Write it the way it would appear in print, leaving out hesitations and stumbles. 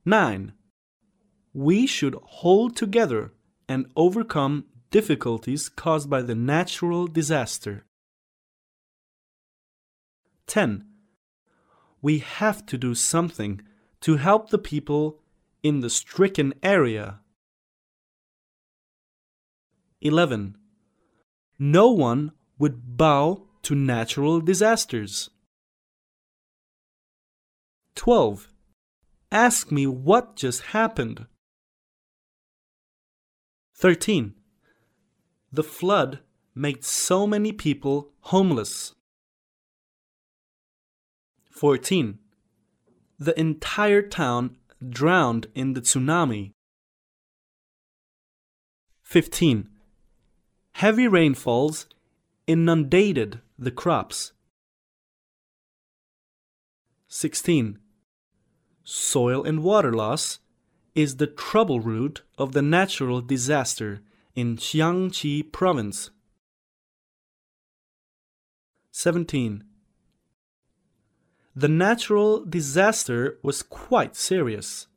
9. We should hold together and overcome difficulties caused by the natural disaster. 10. We have to do something to help the people in the stricken area. 11. No one would bow to natural disasters. 12. Ask me what just happened. 13. The flood made so many people homeless. 14. The entire town drowned in the tsunami. 15. Heavy rainfalls inundated the crops. 16. Soil and water loss is the trouble root of the natural disaster in Jiangxi province. 17. The natural disaster was quite serious.